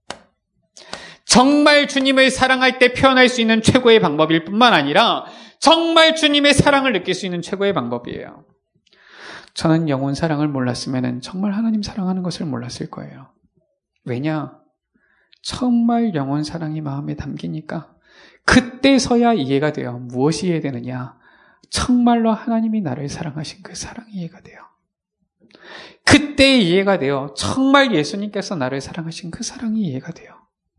정말 주님을 사랑할 때 표현할 수 있는 최고의 방법일 뿐만 아니라 정말 주님의 사랑을 느낄 수 있는 최고의 방법이에요. 저는 영혼 사랑을 몰랐으면 정말 하나님 사랑하는 것을 몰랐을 거예요. 왜냐? 정말 영혼 사랑이 마음에 담기니까 그때서야 이해가 돼요. 무엇이 이해되느냐? 정말로 하나님이 나를 사랑하신 그 사랑이 이해가 돼요. 그때 이해가 돼요. 정말 예수님께서 나를 사랑하신 그 사랑이 이해가 돼요.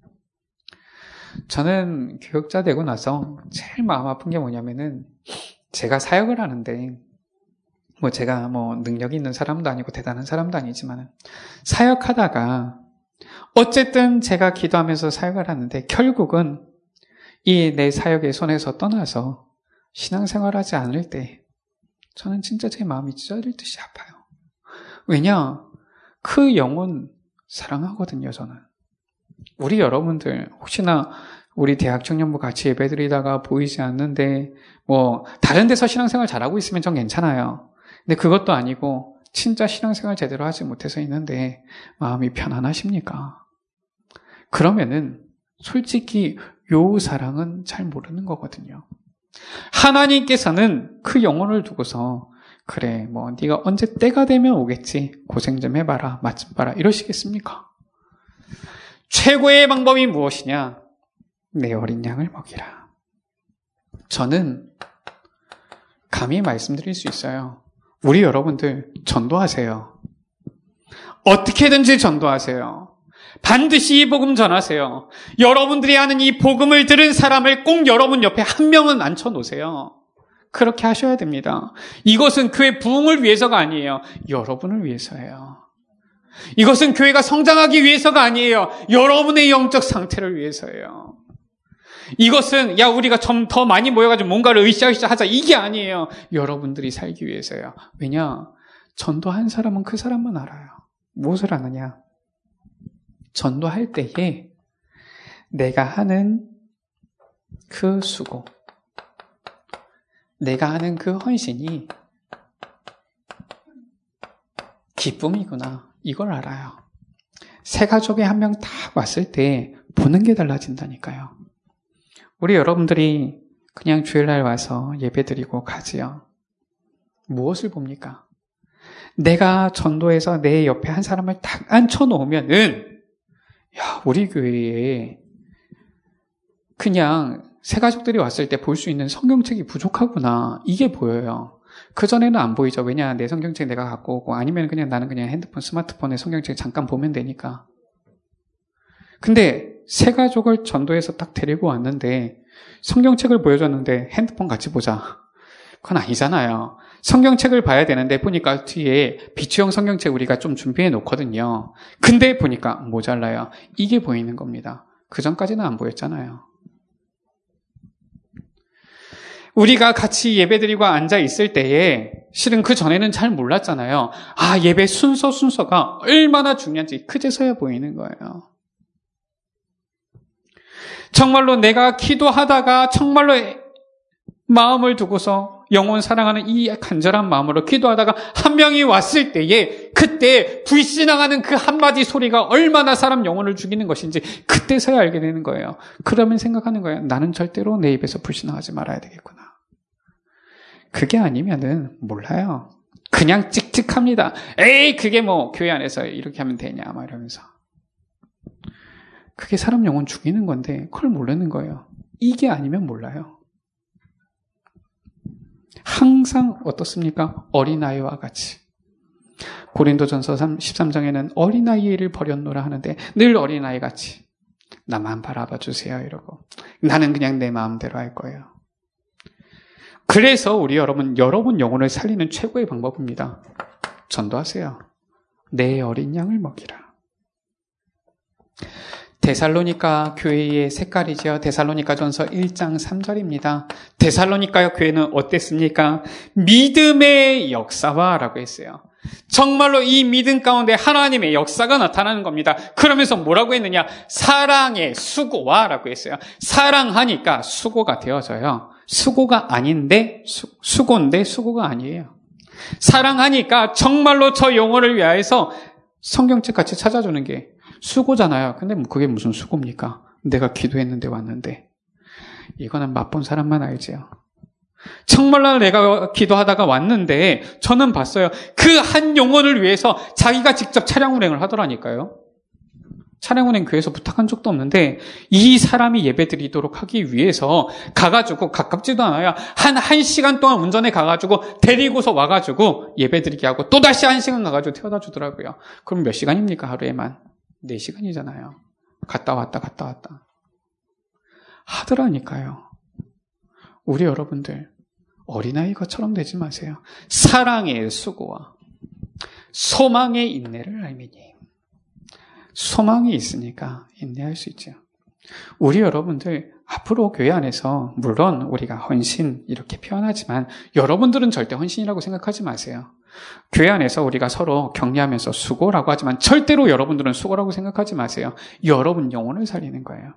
저는 교육자 되고 나서 제일 마음 아픈 게 뭐냐면은 제가 사역을 하는데 제가 능력이 있는 사람도 아니고 대단한 사람도 아니지만 사역하다가 어쨌든 제가 기도하면서 사역을 하는데 결국은 이 내 사역의 손에서 떠나서 신앙생활하지 않을 때 저는 진짜 제 마음이 찢어질 듯이 아파요. 왜냐? 그 영혼 사랑하거든요, 저는. 우리 여러분들 혹시나 우리 대학 청년부 같이 예배드리다가 보이지 않는데 다른 데서 신앙생활 잘하고 있으면 전 괜찮아요. 근데 그것도 아니고 진짜 신앙생활 제대로 하지 못해서 있는데 마음이 편안하십니까? 그러면은 솔직히 요 사랑은 잘 모르는 거거든요. 하나님께서는 그 영혼을 두고서 그래 네가 언제 때가 되면 오겠지, 고생 좀 해봐라, 맛 좀 봐라 이러시겠습니까? 최고의 방법이 무엇이냐? 내 어린 양을 먹이라. 저는 감히 말씀드릴 수 있어요. 우리 여러분들 전도하세요. 어떻게든지 전도하세요. 반드시 이 복음 전하세요. 여러분들이 아는 이 복음을 들은 사람을 꼭 여러분 옆에 한 명은 앉혀놓으세요. 그렇게 하셔야 됩니다. 이것은 교회 부흥을 위해서가 아니에요. 여러분을 위해서예요. 이것은 교회가 성장하기 위해서가 아니에요. 여러분의 영적 상태를 위해서예요. 이것은 우리가 좀 더 많이 모여가지고 뭔가를 으쌰으쌰 하자 이게 아니에요. 여러분들이 살기 위해서예요. 왜냐? 전도한 사람은 그 사람만 알아요. 무엇을 아느냐? 전도할 때에 내가 하는 그 수고, 내가 하는 그 헌신이 기쁨이구나. 이걸 알아요. 세 가족에 한 명 딱 왔을 때 보는 게 달라진다니까요. 우리 여러분들이 그냥 주일날 와서 예배드리고 가지요. 무엇을 봅니까? 내가 전도해서 내 옆에 한 사람을 딱 앉혀놓으면은 우리 교회에 그냥 새 가족들이 왔을 때 볼 수 있는 성경책이 부족하구나. 이게 보여요. 그전에는 안 보이죠. 왜냐? 내 성경책 내가 갖고 오고 아니면 그냥 나는 그냥 핸드폰, 스마트폰에 성경책 잠깐 보면 되니까. 근데 새 가족을 전도해서 딱 데리고 왔는데 성경책을 보여줬는데 핸드폰 같이 보자. 그건 아니잖아요. 성경책을 봐야 되는데 보니까 뒤에 비추형 성경책 우리가 좀 준비해 놓거든요. 근데 보니까 모자라요. 이게 보이는 겁니다. 그전까지는 안 보였잖아요. 우리가 같이 예배드리고 앉아 있을 때에 실은 그 전에는 잘 몰랐잖아요. 예배 순서가 얼마나 중요한지 그제서야 보이는 거예요. 정말로 내가 기도하다가 정말로 마음을 두고서 영혼 사랑하는 이 간절한 마음으로 기도하다가 한 명이 왔을 때에 그때 불신앙하는 그 한마디 소리가 얼마나 사람 영혼을 죽이는 것인지 그때서야 알게 되는 거예요. 그러면 생각하는 거예요. 나는 절대로 내 입에서 불신앙하지 말아야 되겠구나. 그게 아니면은 몰라요. 그냥 찍찍합니다. 에이 그게 뭐 교회 안에서 이렇게 하면 되냐 막 이러면서. 그게 사람 영혼 죽이는 건데 그걸 모르는 거예요. 이게 아니면 몰라요. 항상 어떻습니까? 어린아이와 같이. 고린도전서 13장에는 어린아이를 버렸노라 하는데 늘 어린아이 같이 나만 바라봐 주세요 이러고 나는 그냥 내 마음대로 할 거예요. 그래서 우리 여러분 영혼을 살리는 최고의 방법입니다. 전도하세요. 내 어린 양을 먹이라. 데살로니가 교회의 색깔이죠. 데살로니가전서 1장 3절입니다. 데살로니가 교회는 어땠습니까? 믿음의 역사와라고 했어요. 정말로 이 믿음 가운데 하나님의 역사가 나타나는 겁니다. 그러면서 뭐라고 했느냐? 사랑의 수고와라고 했어요. 사랑하니까 수고가 되어져요. 수고가 아닌데 수고인데 수고가 아니에요. 사랑하니까 정말로 저 영혼을 위하여서 성경책 같이 찾아주는 게 수고잖아요. 근데 그게 무슨 수고입니까? 내가 기도했는데 왔는데. 이거는 맛본 사람만 알지요. 정말로 내가 기도하다가 왔는데 저는 봤어요. 그 한 영혼을 위해서 자기가 직접 차량 운행을 하더라니까요. 차량 운행 교회에서 부탁한 적도 없는데 이 사람이 예배드리도록 하기 위해서 가가지고 가깝지도 않아요. 한 1시간 동안 운전해 가가지고 데리고서 와가지고 예배드리게 하고 또다시 1시간 가가지고 태워다 주더라고요. 그럼 몇 시간입니까? 하루에만? 4시간이잖아요. 갔다 왔다 하더라니까요. 우리 여러분들 어린아이 것처럼 되지 마세요. 사랑의 수고와 소망의 인내를 알미니. 소망이 있으니까 인내할 수 있죠. 우리 여러분들 앞으로 교회 안에서 물론 우리가 헌신 이렇게 표현하지만 여러분들은 절대 헌신이라고 생각하지 마세요. 교회 안에서 우리가 서로 격려하면서 수고라고 하지만 절대로 여러분들은 수고라고 생각하지 마세요. 여러분 영혼을 살리는 거예요.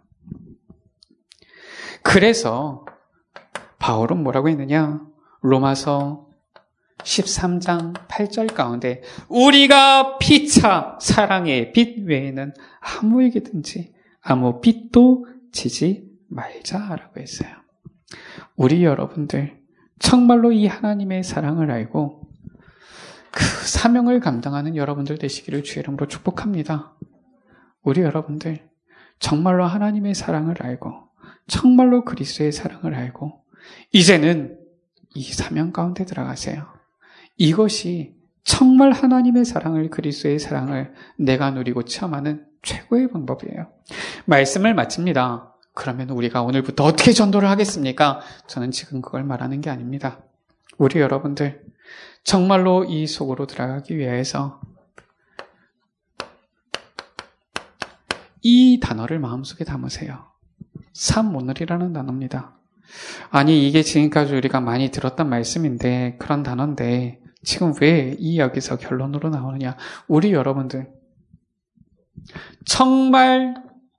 그래서 바울은 뭐라고 했느냐? 로마서 13장 8절 가운데 우리가 피차 사랑의 빛 외에는 아무에게든지 아무 빛도 지지 말자라고 했어요. 우리 여러분들 정말로 이 하나님의 사랑을 알고 그 사명을 감당하는 여러분들 되시기를 주의 이름으로 축복합니다. 우리 여러분들 정말로 하나님의 사랑을 알고 정말로 그리스도의 사랑을 알고 이제는 이 사명 가운데 들어가세요. 이것이 정말 하나님의 사랑을, 그리스도의 사랑을 내가 누리고 체험하는 최고의 방법이에요. 말씀을 마칩니다. 그러면 우리가 오늘부터 어떻게 전도를 하겠습니까? 저는 지금 그걸 말하는 게 아닙니다. 우리 여러분들 정말로 이 속으로 들어가기 위해서 이 단어를 마음속에 담으세요. 삼오늘이라는 단어입니다. 아니, 이게 지금까지 우리가 많이 들었던 말씀인데, 그런 단어인데 지금 왜 이 여기서 결론으로 나오느냐? 우리 여러분들 정말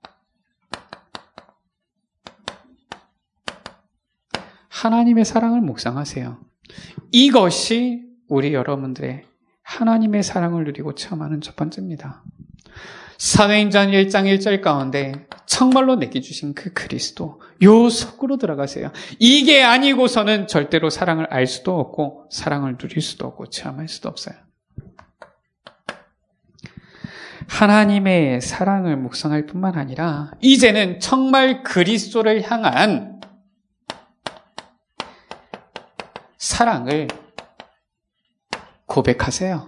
하나님의 사랑을 묵상하세요. 이것이 우리 여러분들의 하나님의 사랑을 누리고 체험하는 첫 번째입니다. 사도행전 1장 1절 가운데 정말로 내게 주신 그 그리스도, 요 속으로 들어가세요. 이게 아니고서는 절대로 사랑을 알 수도 없고 사랑을 누릴 수도 없고 체험할 수도 없어요. 하나님의 사랑을 묵상할 뿐만 아니라 이제는 정말 그리스도를 향한 사랑을 고백하세요.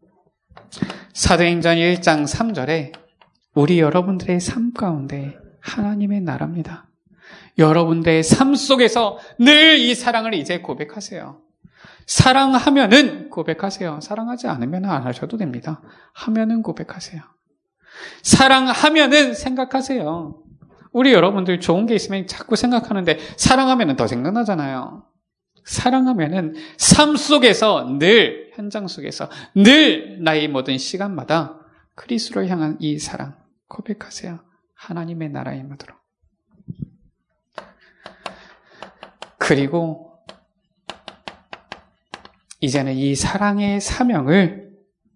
사도행전 1장 3절에 우리 여러분들의 삶 가운데 하나님의 나라입니다. 여러분들의 삶 속에서 늘 이 사랑을 이제 고백하세요. 사랑하면은 고백하세요. 사랑하지 않으면 안 하셔도 됩니다. 하면은 고백하세요. 사랑하면은 생각하세요. 우리 여러분들 좋은 게 있으면 자꾸 생각하는데 사랑하면은 더 생각나잖아요. 사랑하면은 삶 속에서 늘, 현장 속에서 늘 나의 모든 시간마다 그리스도를 향한 이 사랑 고백하세요. 하나님의 나라의 임무도록. 그리고 이제는 이 사랑의 사명을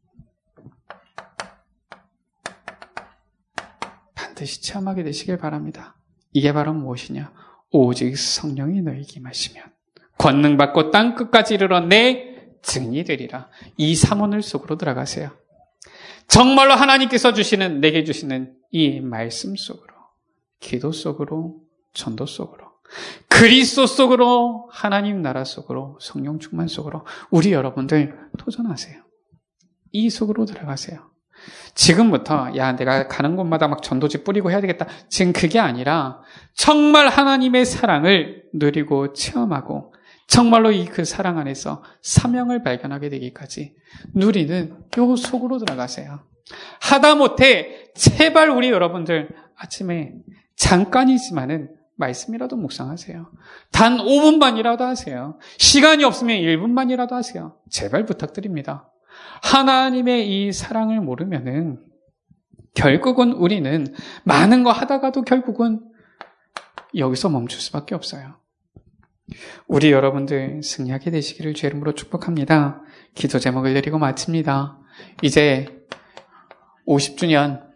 반드시 체험하게 되시길 바랍니다. 이게 바로 무엇이냐? 오직 성령이 너희에게 임하시면 권능받고 땅끝까지 이르러 내 증인이 되리라. 이 삼원을 속으로 들어가세요. 정말로 하나님께서 주시는, 내게 주시는 이 말씀 속으로, 기도 속으로, 전도 속으로, 그리스도 속으로, 하나님 나라 속으로, 성령 충만 속으로 우리 여러분들 도전하세요. 이 속으로 들어가세요. 지금부터 야 내가 가는 곳마다 막 전도지 뿌리고 해야 되겠다. 지금 그게 아니라 정말 하나님의 사랑을 누리고 체험하고 정말로 이 그 사랑 안에서 사명을 발견하게 되기까지 누리는 요 속으로 들어가세요. 하다못해 제발 우리 여러분들 아침에 잠깐이지만은 말씀이라도 묵상하세요. 단 5분만이라도 하세요. 시간이 없으면 1분만이라도 하세요. 제발 부탁드립니다. 하나님의 이 사랑을 모르면은 결국은 우리는 많은 거 하다가도 결국은 여기서 멈출 수밖에 없어요. 우리 여러분들 승리하게 되시기를 주 이름으로 축복합니다. 기도 제목을 드리고 마칩니다. 이제 50주년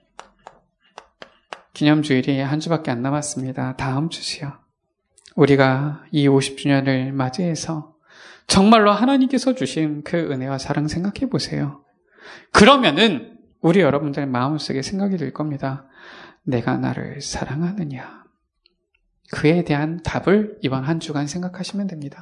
기념주일이 한 주밖에 안 남았습니다. 다음 주시요. 우리가 이 50주년을 맞이해서 정말로 하나님께서 주신 그 은혜와 사랑 생각해 보세요. 그러면은 우리 여러분들 마음속에 생각이 들 겁니다. 내가 나를 사랑하느냐? 그에 대한 답을 이번 한 주간 생각하시면 됩니다.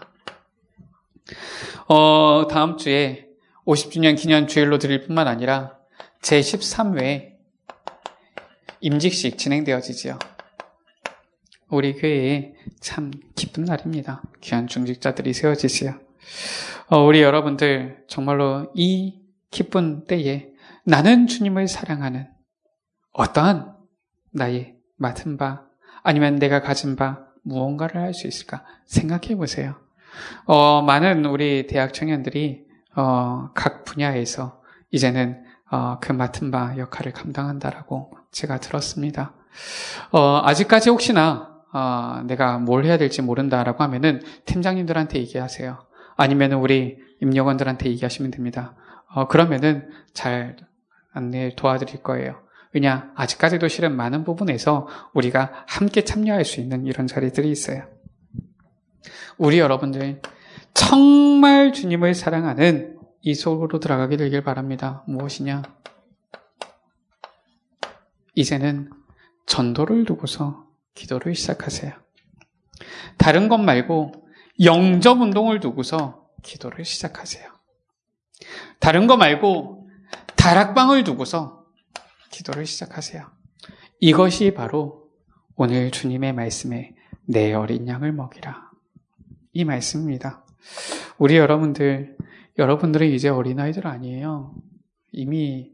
다음 주에 50주년 기념 주일로 드릴 뿐만 아니라 제13회 임직식 진행되어지지요. 우리 교회에 참 기쁜 날입니다. 귀한 중직자들이 세워지지요. 우리 여러분들 정말로 이 기쁜 때에 나는 주님을 사랑하는 어떠한 나의 맡은 바 아니면 내가 가진 바 무언가를 할 수 있을까 생각해 보세요. 많은 우리 대학 청년들이 각 분야에서 이제는 그 맡은 바 역할을 감당한다라고 제가 들었습니다. 아직까지 혹시나 내가 뭘 해야 될지 모른다라고 하면은 팀장님들한테 얘기하세요. 아니면 우리 임역원들한테 얘기하시면 됩니다. 그러면은 잘 안내 도와드릴 거예요. 왜냐, 아직까지도 실은 많은 부분에서 우리가 함께 참여할 수 있는 이런 자리들이 있어요. 우리 여러분들 정말 주님을 사랑하는 이 속으로 들어가게 되길 바랍니다. 무엇이냐? 이제는 전도를 두고서 기도를 시작하세요. 다른 것 말고 영접 운동을 두고서 기도를 시작하세요. 다른 거 말고 다락방을 두고서 기도를 시작하세요. 이것이 바로 오늘 주님의 말씀에 내 어린 양을 먹이라. 이 말씀입니다. 우리 여러분들은 이제 어린아이들 아니에요. 이미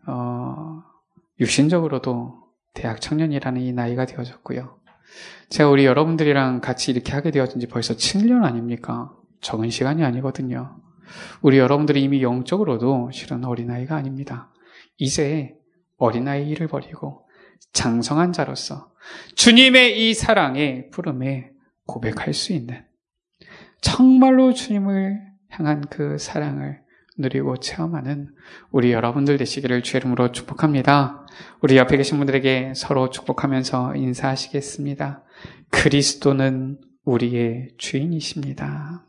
육신적으로도 대학 청년이라는 이 나이가 되어졌고요. 제가 우리 여러분들이랑 같이 이렇게 하게 되어진 지 벌써 7년 아닙니까? 적은 시간이 아니거든요. 우리 여러분들이 이미 영적으로도 실은 어린아이가 아닙니다. 이제 어린아이를 버리고 장성한 자로서 주님의 이 사랑의 부름에 고백할 수 있는, 정말로 주님을 향한 그 사랑을 누리고 체험하는 우리 여러분들 되시기를 주의 이름으로 축복합니다. 우리 옆에 계신 분들에게 서로 축복하면서 인사하시겠습니다. 그리스도는 우리의 주인이십니다.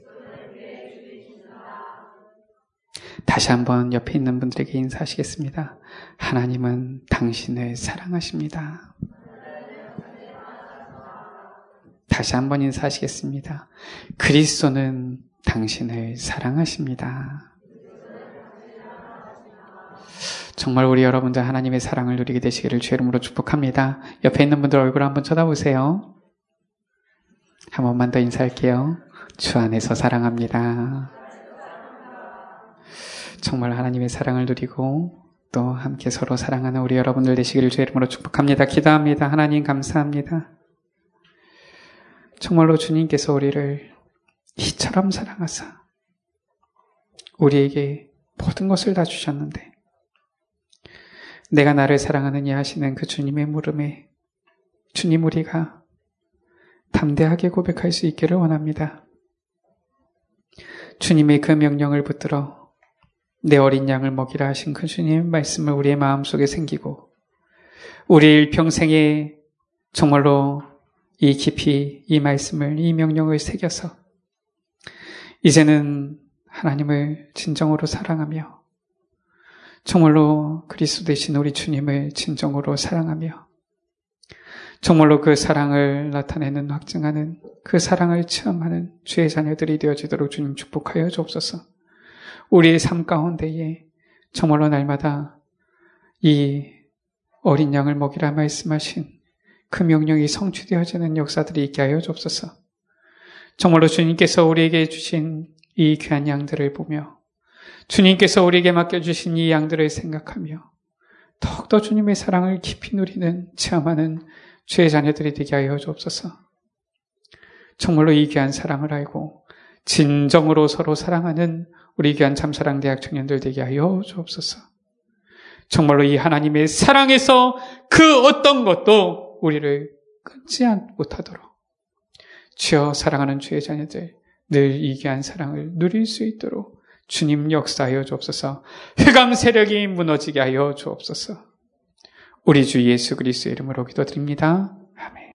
다시 한번 옆에 있는 분들에게 인사하시겠습니다. 하나님은 당신을 사랑하십니다. 다시 한번 인사하시겠습니다. 그리스도는 당신을 사랑하십니다. 정말 우리 여러분들 하나님의 사랑을 누리게 되시기를 주의 이름으로 축복합니다. 옆에 있는 분들 얼굴 한번 쳐다보세요. 한 번만 더 인사할게요. 주 안에서 사랑합니다. 정말 하나님의 사랑을 누리고 또 함께 서로 사랑하는 우리 여러분들 되시기를 주의 이름으로 축복합니다. 기도합니다. 하나님 감사합니다. 정말로 주님께서 우리를 이처럼 사랑하사 우리에게 모든 것을 다 주셨는데, 내가 나를 사랑하느냐 하시는 그 주님의 물음에 주님, 우리가 담대하게 고백할 수 있기를 원합니다. 주님의 그 명령을 붙들어 내 어린 양을 먹이라 하신 그 주님의 말씀을 우리의 마음속에 생기고, 우리 일평생에 정말로 이 깊이 이 말씀을, 이 명령을 새겨서 이제는 하나님을 진정으로 사랑하며 정말로 그리스도 되신 우리 주님을 진정으로 사랑하며 정말로 그 사랑을 나타내는, 확증하는, 그 사랑을 체험하는 주의 자녀들이 되어지도록 주님 축복하여 주옵소서. 우리의 삶 가운데에 정말로 날마다 이 어린 양을 먹이라 말씀하신 그 명령이 성취되어지는 역사들이 있게 하여 주옵소서. 정말로 주님께서 우리에게 주신 이 귀한 양들을 보며, 주님께서 우리에게 맡겨주신 이 양들을 생각하며 더욱더 주님의 사랑을 깊이 누리는, 체험하는 주의 자녀들이 되게 하여 주옵소서. 정말로 이 귀한 사랑을 알고 진정으로 서로 사랑하는 우리 귀한 참사랑 대학 청년들 되게 하여 주옵소서. 정말로 이 하나님의 사랑에서 그 어떤 것도 우리를 끊지 못하도록 주여, 사랑하는 주의 자녀들 늘 이 귀한 사랑을 누릴 수 있도록 주님 역사하여 주옵소서. 흑암 세력이 무너지게 하여 주옵소서. 우리 주 예수 그리스도의 이름으로 기도드립니다.